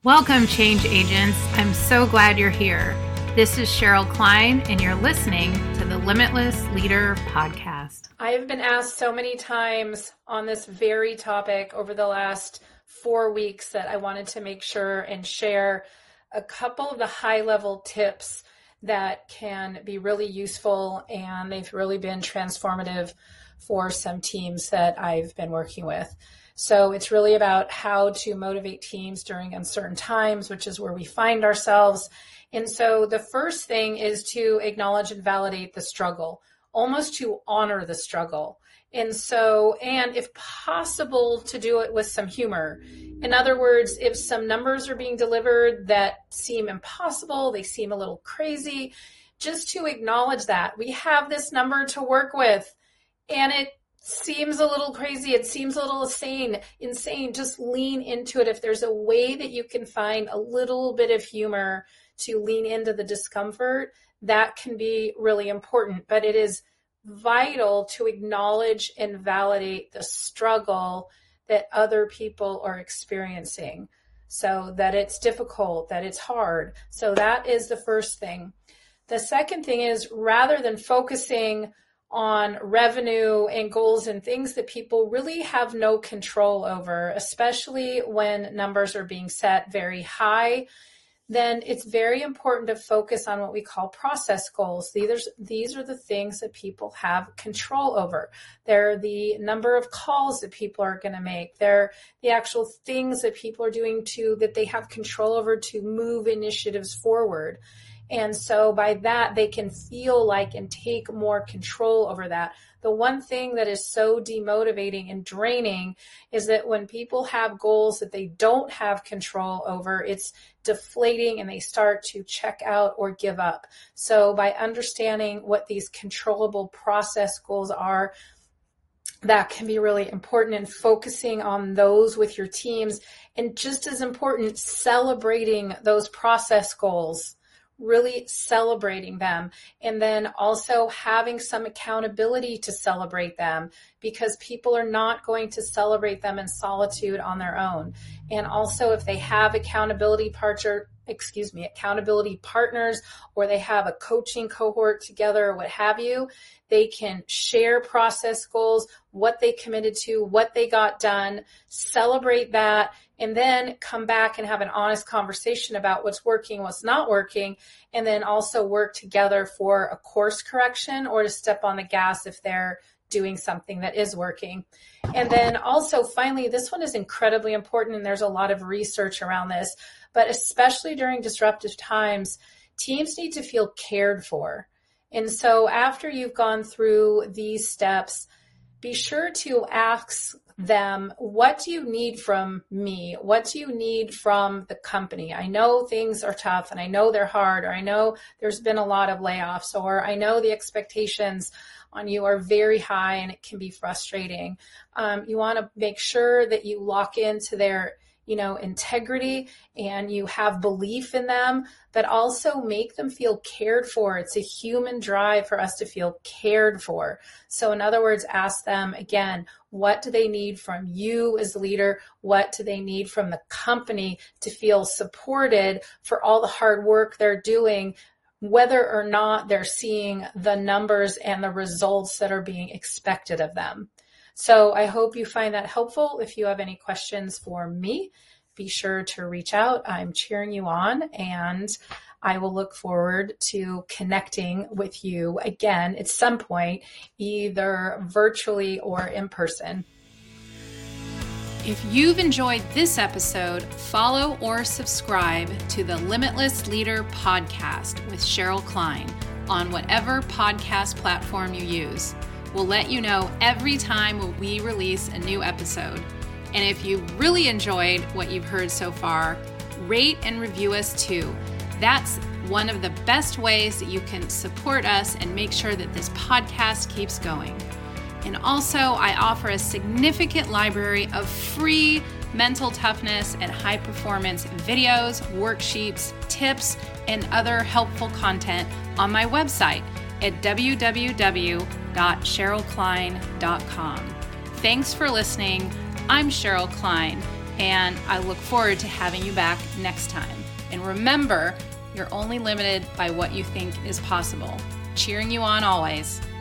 Welcome, change agents. I'm so glad you're here. This is Cheryl Klein, and you're listening to the Limitless Leader Podcast. I have been asked so many times on this very topic over the last 4 weeks that I wanted to make sure and share a couple of the high-level tips that can be really useful, and they've really been transformative for some teams that I've been working with. So it's really about how to motivate teams during uncertain times, which is where we find ourselves. And so the first thing is to acknowledge and validate the struggle, almost to honor the struggle. And if possible, to do it with some humor. In other words, if some numbers are being delivered that seem impossible, they seem a little crazy, just to acknowledge that we have this number to work with and it seems a little crazy, it seems a little insane, just lean into it. If there's a way that you can find a little bit of humor to lean into the discomfort, that can be really important. But it is vital to acknowledge and validate the struggle that other people are experiencing, so that it's difficult, that it's hard. So that is the first thing. The second thing is, rather than focusing on revenue and goals and things that people really have no control over, especially when numbers are being set very high, then it's very important to focus on what we call process goals. These are the things that people have control over. They're the number of calls that people are going to make. They're the actual things that people are doing that they have control over to move initiatives forward. And so by that, they can feel like and take more control over that. The one thing that is so demotivating and draining is that when people have goals that they don't have control over, it's deflating and they start to check out or give up. So by understanding what these controllable process goals are, that can be really important, and focusing on those with your teams. And just as important, celebrating those process goals. Really celebrating them, and then also having some accountability to celebrate them, because people are not going to celebrate them in solitude on their own. And also, if they have accountability partners, or they have a coaching cohort together or what have you, they can share process goals, what they committed to, what they got done, celebrate that, and then come back and have an honest conversation about what's working, what's not working, and then also work together for a course correction or to step on the gas if they're doing something that is working. And then also, finally, this one is incredibly important, and there's a lot of research around this, but especially during disruptive times, teams need to feel cared for. And so after you've gone through these steps, be sure to ask them, what do you need from me? What do you need from the company? I know things are tough, and I know they're hard, or I know there's been a lot of layoffs, or I know the expectations on you are very high and it can be frustrating. You want to make sure that you lock into their integrity, and you have belief in them, but also make them feel cared for. It's a human drive for us to feel cared for. So in other words, ask them again, what do they need from you as a leader? What do they need from the company to feel supported for all the hard work they're doing, whether or not they're seeing the numbers and the results that are being expected of them? So I hope you find that helpful. If you have any questions for me, be sure to reach out. I'm cheering you on, and I will look forward to connecting with you again at some point, either virtually or in person. If you've enjoyed this episode, follow or subscribe to the Limitless Leader Podcast with Cheryl Klein on whatever podcast platform you use. We'll let you know every time we release a new episode. And if you really enjoyed what you've heard so far, rate and review us too. That's one of the best ways that you can support us and make sure that this podcast keeps going. And also, I offer a significant library of free mental toughness and high performance videos, worksheets, tips, and other helpful content on my website at www.cherylklein.com. Thanks for listening. I'm Cheryl Klein, and I look forward to having you back next time. And remember, you're only limited by what you think is possible. Cheering you on always,